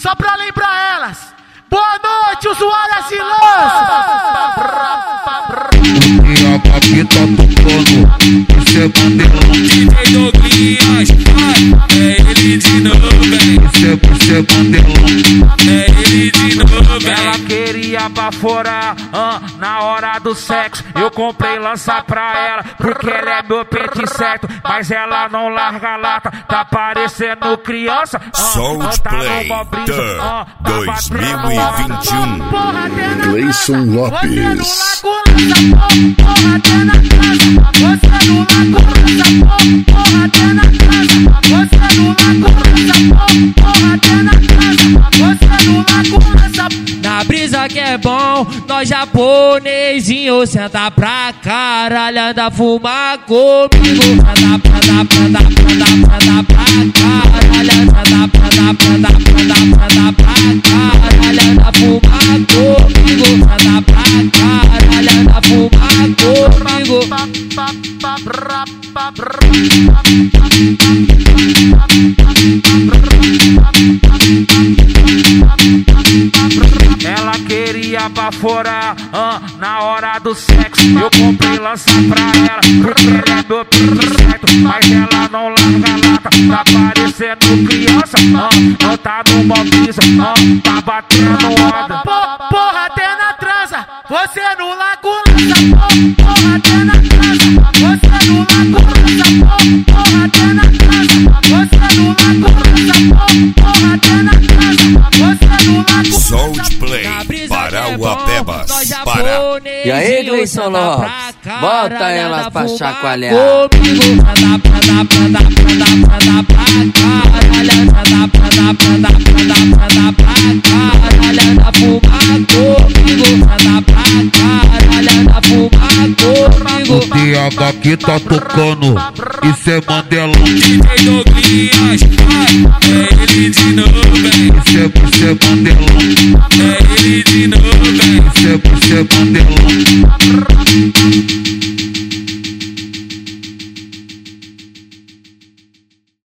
só pra lembrar elas. Boa noite, usuária se lança. E a Paquita tocando, isso é bandelão. DJ Douglas, é ele de novo, velho. Isso é bandelão. É ele de novo, velho. Ela queria baforar na hora do sexo. Eu comprei lança pra ela, porque ela é meu pente certo. Mas ela não larga a lata, tá parecendo criança. Soulplay Dub 2021. Cleison Lopes. Porra, tem na casa. Você não lagoa, porra, tem na casa. Você não lagoa, porra, tem na casa. Você não lagoa. Na brisa que é bom, nós japonesinho senta pra caralho, anda fumar comigo. Senta pra caralho, senta pra caralho, anda fumar comigo. Senta pra caralho, anda fumar comigo. Ela queria baforar na hora do sexo. Eu comprei lança pra ela, porque ela é meu pente certo. Mas ela não larga a lata, tá parecendo criança. Tá numa brisa, tá batendo onda. Porra, tem na transa, você não lagoa. Porra, tem na transa, você não lagoa. Porra, tem na transa, você não lagoa. Porra, tem na transa, você não lagoa. Soulplay Parauapebas, Pará. E aí, Cleison Lopes, bota elas pra chacoalhar. E a Paquita tocando, isso é bandelão. DJ Douglas, é ele de novo, velho. Isso é bandelão. É ele de novo, velho. Isso é bandelão.